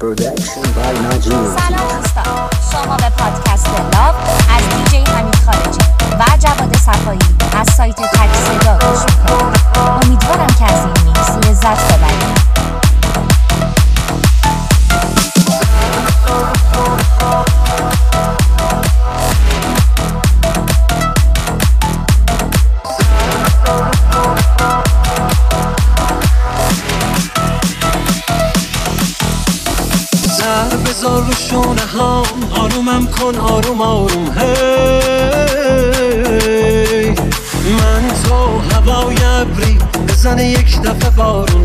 Production by Najim. سلام دوستان، شما به پادکست لاو از دیجی حمید خارجی و جواد صفایی از سایت تک صدا گوش میکنید. امیدوارم که از این میکس لذت ببرید. بذار رو شونه هم آرومم کن آروم آروم هی من تو هوای ابری بزنه یک دفعه بارون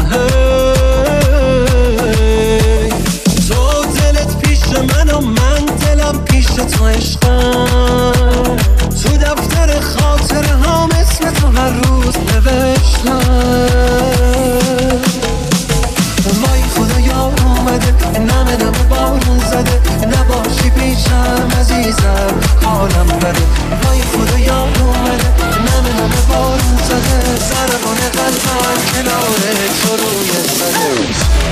هی تو دلت پیش من و من دلم پیش تو عشقم تو دفتر خاطره هم اسم تو هر روز نوشتم وای خدا یار اومده نمه بارون زده نباشی پیشم عزیزم حالم بده وای خدا یار اومده نمه بارون زده ضربان قلبم کنار تو روی زده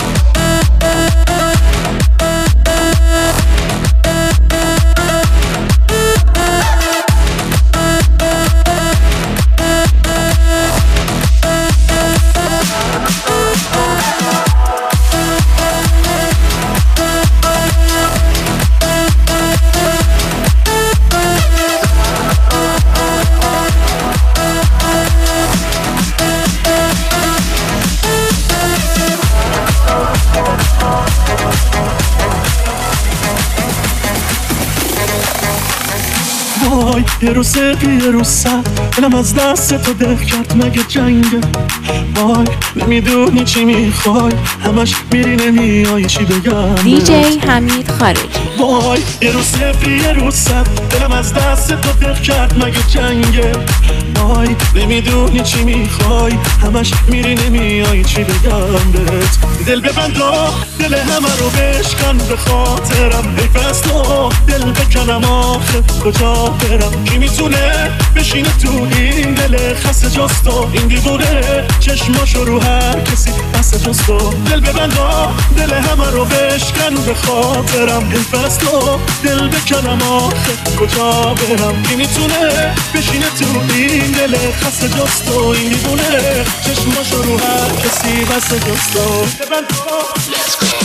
یه رو سقی یه رو سر دلم از دست تو ده کرد مگه جنگه وای نمیدونی چی میخوای همش میری نمیای چی بگم دیجی حمید خارجی. وای یه رو سقی یه رو سر دلم از دست تو ده کرد مگه جنگه وای نمیدونی چی میخوای همش میری نمیای چی بگم بهت دل ببند و دل همه رو بشکن به خاطرم حیف از تو دل بکنم آخه کجا برم کی میتونه بشینه تو این دل خسته جز تو این دیوونه چشماشو رو هر کسی بسته جز تو دل ببند و دل همه رو بشکن به خاطرم حیف از تو دل بکنم آخه کجا برم کی میتونه بشینه تو این دل خسته جز تو این دیوونه چشماشو رو هر کسی بسته جز تو ببند و Let's go.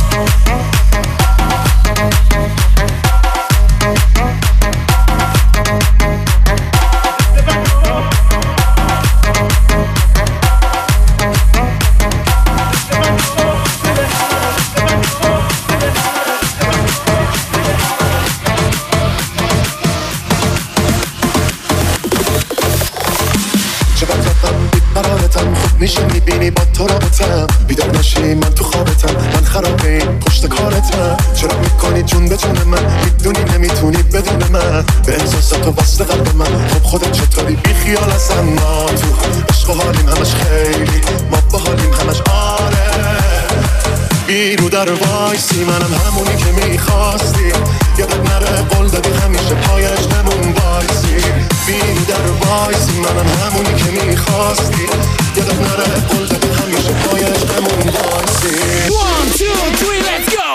میشه میبینی با تو رابطم بیدار نشی من تو خوابتم من خرابه این پشت کارتم چرا میکنی جون به جون من میدونی نمیتونی بدون من به احساسات و وصل قلب من خب خودت چطوری بی خیال ازم ما تو عشق و حالیم همش خیلی ما با حالیم همش آره بیرو در وایسی منم همونی که میخواستی یادت نره قول دادی همیشه پای عشقمون وایسی بیرو در وایسی منم همونی که میخواستی یادت نره قول دادی همیشه پای عشقمون وایسی 1, 2, 3, let's go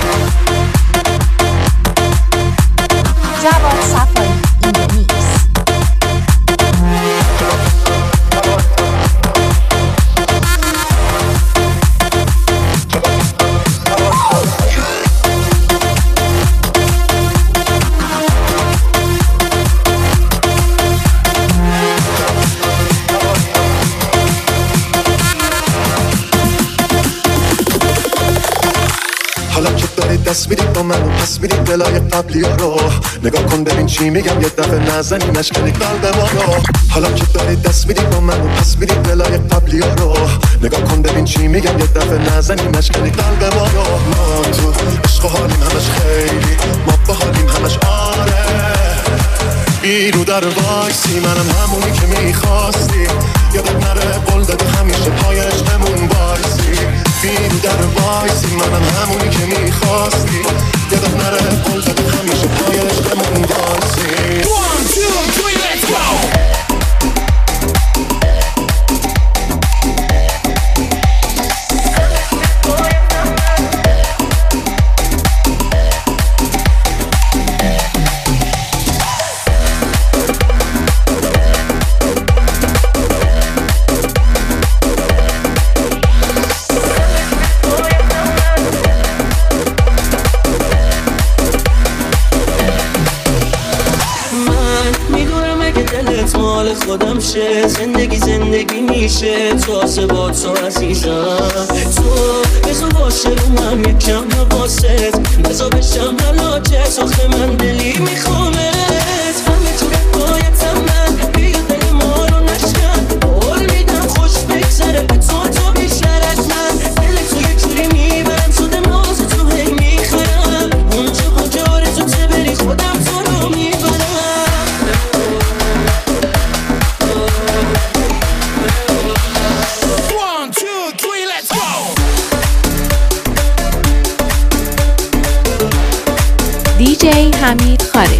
جواد صفایی این میکس. حالا که داری دست میدی با من و پس میدی دلای قبلی ها رو نگاه کن ببین چی میگم یه دفعه نزنی نشکنی قلب ما رو حالا که داری دست میدی با من و پس میدی دلای قبلی ها رو نگاه کن ببین چی میگم یه دفعه نزنی نشکنی قلب ما رو ما تو عشق و حالیم همش خیلی ما با حالیم همش آره بیرو در وایسی منم همونی که میخواستی یادت نره قول دادی همیشه پای عشقمون وایسی بیرو در وایسی منم همونی که میخواستی یادت نره قول دادی همیشه پای عشقمون وایسی 1, 2, 3, let's go مال خودم شه. زندگی میشه تازه با تو عزیزم. تو بزو باشه رو من یکم حواست، بزا بشم علاجت. آخه من دلی میخوامت همه تو بایتم من. بیا دل ما رو نشکن، قول میدم خوش بگذره به تو بیشتر از من. دل تو یه جوری میبرم شده ناز تو هی میخرم. اونجا که آرزو ته بری خودم تو رو میبرم. DJ حمید خارجی.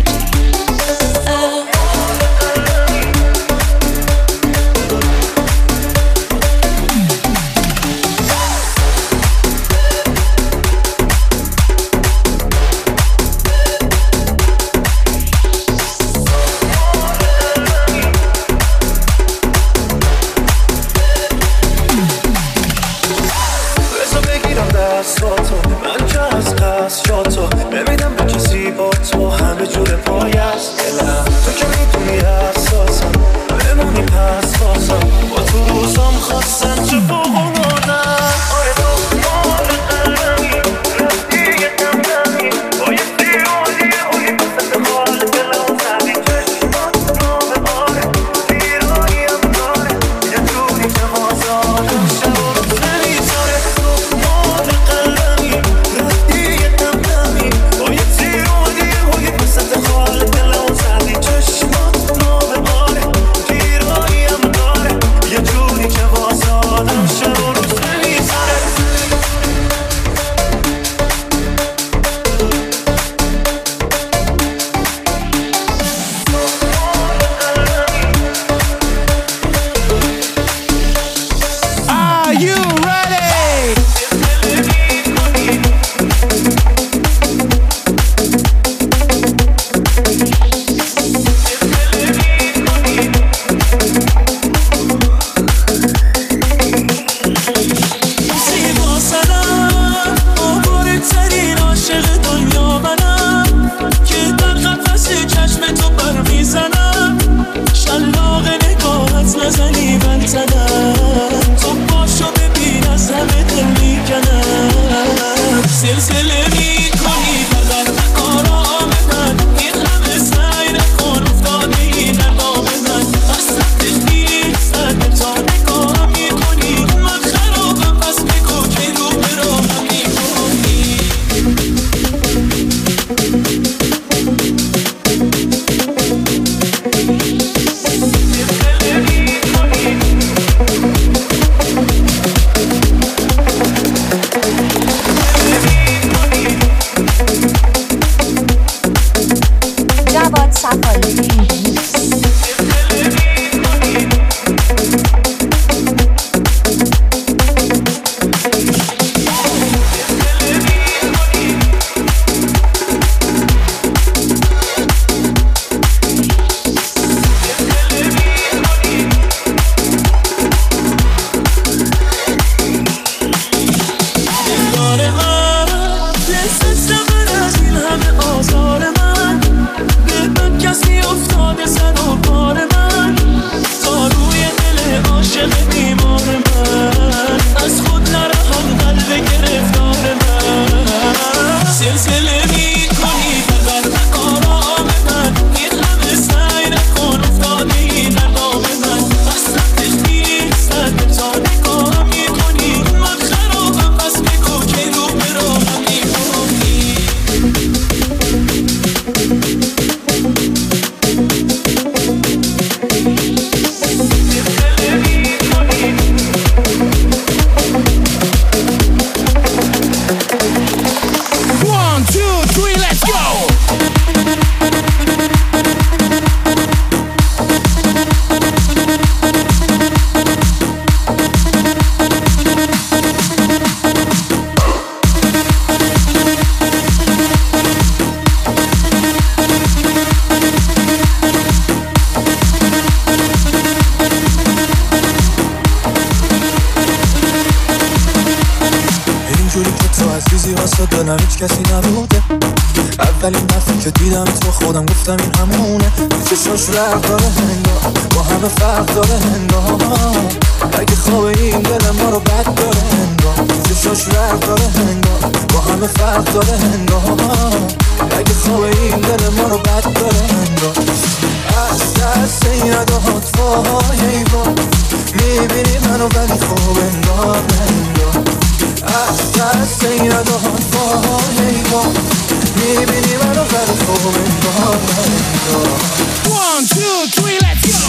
جوری که تو عزیزی واسه دلم هیچ کسی نبوده. اولین دفعه که دیدم تو خودم گفتم این همونه. چشاش رق داره هنگاه با همه فرق داره هنگاه. اگه خواب این دل ما رو بد داره هنگاه. چشاش رق داره هنگاه با همه فرق داره هنگاه. اگه خواب این دل ما رو بد داره هنگاه. از دست این اداهات فاهای ایوان میبینی منو ولی خوب انگار ننگاه. از دست این اداهات فاهای ایوان میبینی منو ولی خوب انگار ننگاه. 1, 2, 3, let's go!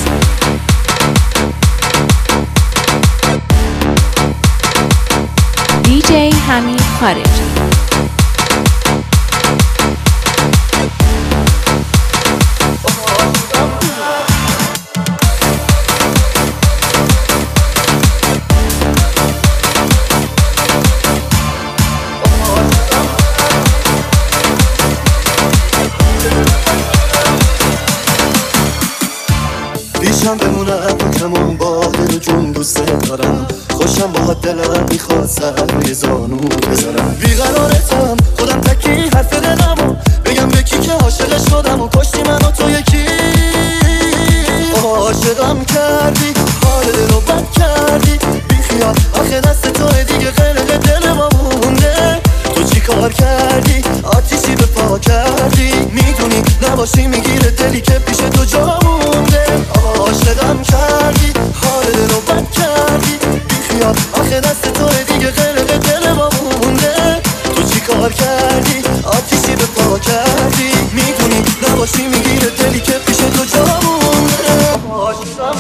DJ حمید خارجی. پیشم بمونه تو کمون با دل جون دوست دارم. خوشم با دلم میخواد سر روی زانو بذارم. بیقرارتم خودم تکی حرف دلمو بگم یکی که عاشق شدم و کشتی منو تو یکی. عاشقم کردی حال دلو بد کردی بیخیال آخه دست توه دیگه غلق دل ما مونده. تو چی کار کردی آتیشی به پا کردی میدونی نباشی میگیره دلی که پیش تو جا مونده. عاشقم کردی حال دلو بد کردی بیخیال آخه دست توه دیگه غلق دل ما مونده. تو چی کار کردی آتیشی به پا کردی میدونی نباشی میگیره دلی که پیش تو جا مونده. عاشقم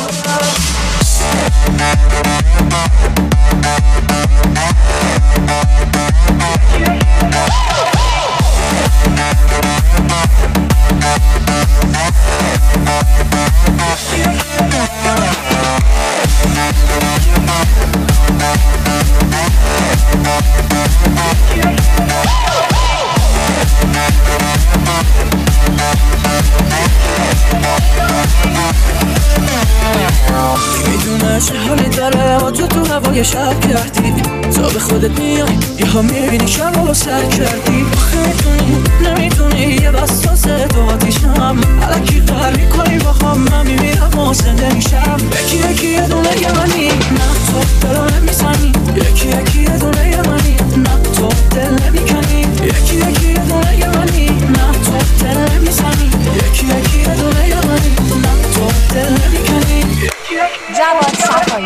میدونه چه حالی داره و تو هوای شب کردی. تا به خودت میای یه ها میبینی شب رو سر کردی. میدونی نمیدونی یه بساسه تو آتیشم علکی قهر میکنی با هم من میمیرم و زنده میشم. یکی یکی یه دونه یه منی نه تو دلو نمیزنی. یکی یکی یه دونه یه منی نه تو دل نمیکنی. یکی یکی یه دونه یه منی نه تو دل نمیزنی. یکی یکی یه دونه یه منی نه تو دل نمیکنی. جواد صفایی.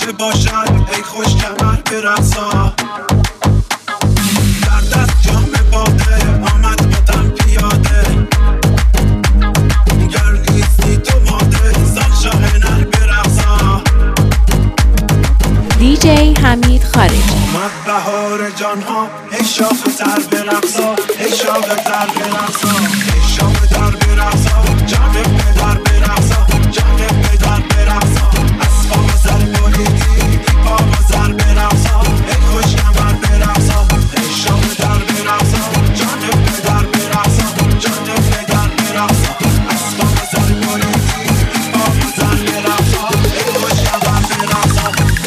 هرچه باشد ای خوش کمر به رقصا در دست جام باده آمد باتم پیاده گرگیزی تو ماده زن شاهنر به رقصا دیجی حمید خارجی اومد بهار جانها ای شاخ در به رقصا ای شاخ در به رقصا ای شاخ در به رقصا جان پدر به رقصا جان پدر به رقصا اسباب زر بریدی بابا زر به رقصا ای خوش کمر به رقصا ای شاخ در به رقصا جان پدر به رقصا جان پدر به رقصا اسباب زر بریدی بابا زر به رقصا ای خوش کمر به رقصا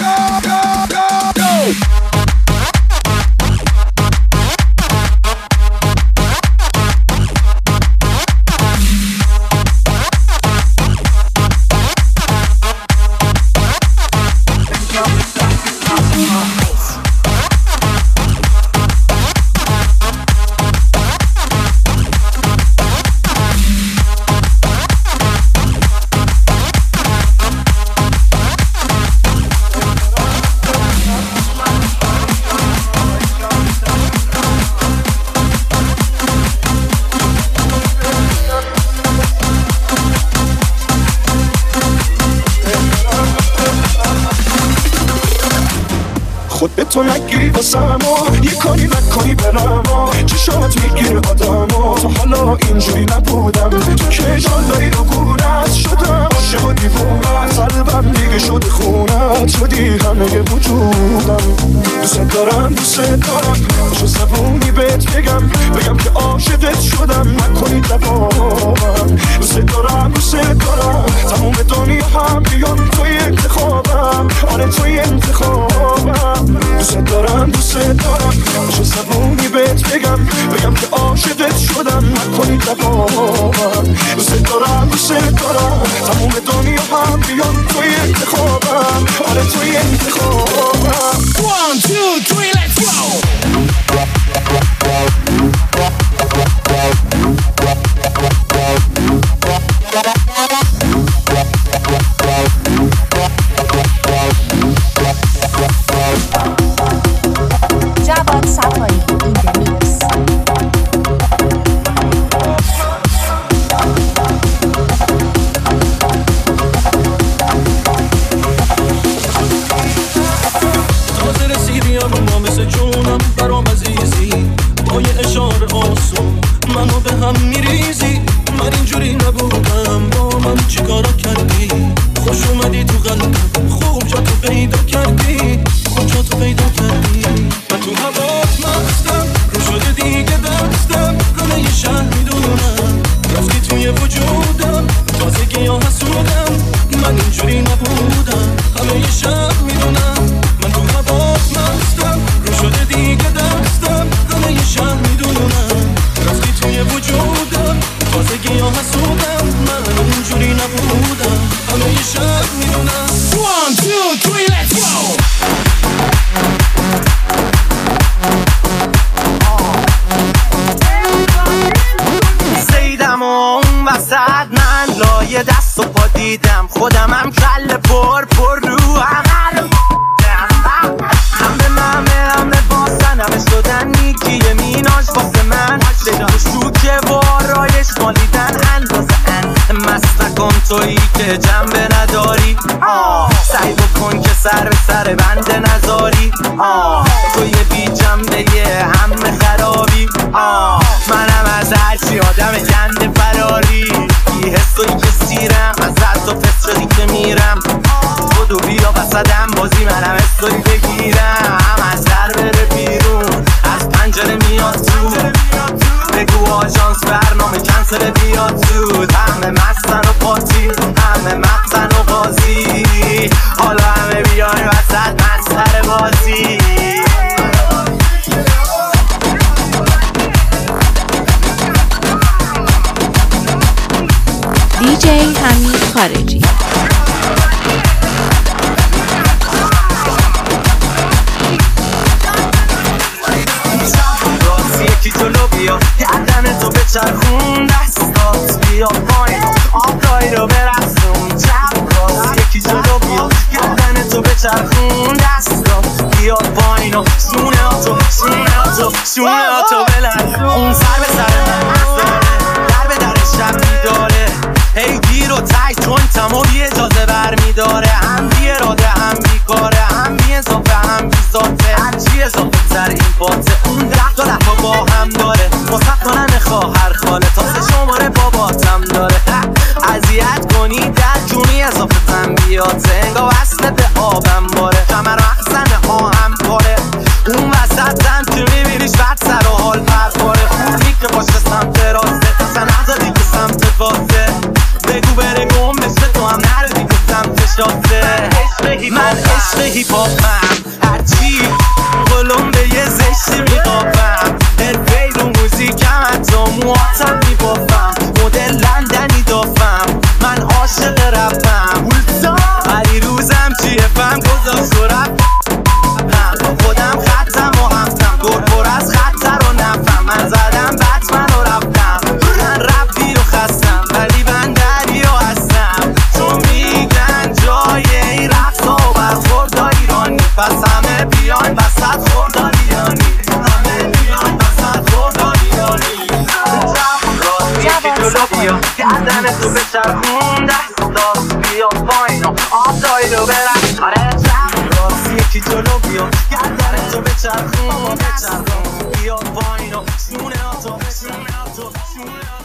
خود به تو نگیری واسم یه کاری نکنی برم چشامت میگیره آدم تو حالا اینجوری نبودم تو که جان داری رو گونت شدم عاشق و دیوونت قلبم دیگه شده خونت شدی همه وجودم دوست دارم باشو زبونی بهت بگم که عاشقت شدم نکنی دوامم دوست دارم تموم دنیا هم بیان توی انتخابم آره توی انتخابم دوست دارم باشو زبونی بهت بگم که عاشقت شدم نکنی دوامم دوست دارم تموم دنیا هم بیان توی انتخابم آره توی انتخابم 1, 2, 3, let's go! جواد صفایی این دمیکس تازه رسیدی اما مثل جونم برام عزیزی با یه اشاره آسون منو به هم میریزی من اینجوری نبودم با من چیکارا کردی خوش اومدی تو قلبم خوب جا تو پیدا کردی من تو هوات مستم رو شده دیگه دستم همه یه شهر میدونم رفتی توی وجودم تازگی ها حسودم من اینجوری نبودم همه یه شهر میدونم من تو هوات مستم رو شده دیگه دستم همه یه شهر میدونم رفتی توی وجودم تازگی ها حسودم من اینجوری نبودم همه یه شهر میدونم 1, 2, 3, let's go! زیدم و اون وسط من لایه دست و پا دیدم خودمم کل پر رو هم به ممه هم به باسن همه شدن نیکی میناش واسه من لیلا شوکه و آرایش مالیدن اندازه مست نکن تویی که جنبه نداری سعی بکن که سر به سر بنده نذاری توی بی جنبه همه خرابی منم از هرچی آدم گنده فراری بی حسوی که سیرم از رد و فس شدی که میرم خودو بیا وسطم بازی منم استوری بگیرم از در بره بیرون از پنجره میاد تو بگو آژانس برنامه کنسل بیاد زود همه مستن و پاتی همه مقصن و قاضی حالا همه بیان وسط مستر بازی دیجی حمید خارجی بچرخون دستا بیاد پایین و شونه هاتو بلند اون سر به سر من داره در به در شب میداره هی گیر و تای جوینتم و بی اجازه بر میداره هم بی اراده هم بی کاره هم بی اضافه هم بی ذاته هرچی اضافه تر این پاته اون 10 تا لحظه با هم داره واسه کنن خواهر خاله تا 3 شماره باباتم داره اذیت کنی در جونی اضافه تنبیاته انگاه وصله به آبم باره کمر و احسن آهم پاره اون وسطم که میبینیش بعد سر و حال پرپاره خوبی که باشه سمت راسته سن ازادی که سمت واسه بگو بره گم بشه تو هم نردی که سمت شاسته من عشق هیپاپم هرچی قلم به یه زشتی میقاپم حرفه‌ای رو موزیکم حتی موهاتم میبافم مدل لندنی دافم من عاشق رپم هری روزم چیه فهم گذاشت و رپ خودم خطم و همتم دور پر از خطر و نفهم من زدم بطمن و رفتم من رپی و خستم ولی من دریا هستم چون میگن جای این رقص و برخورد ایرانی پس همه بیان وسط خوردالیانی همه بیان وسط خوردالیانی راستی که جلو بیا گردن تو بچرخون دست بیا پایین و آبدایی رو برن آره راستی که جلو بیا گردن تو بچرخون بیا پایین و شونه هاتو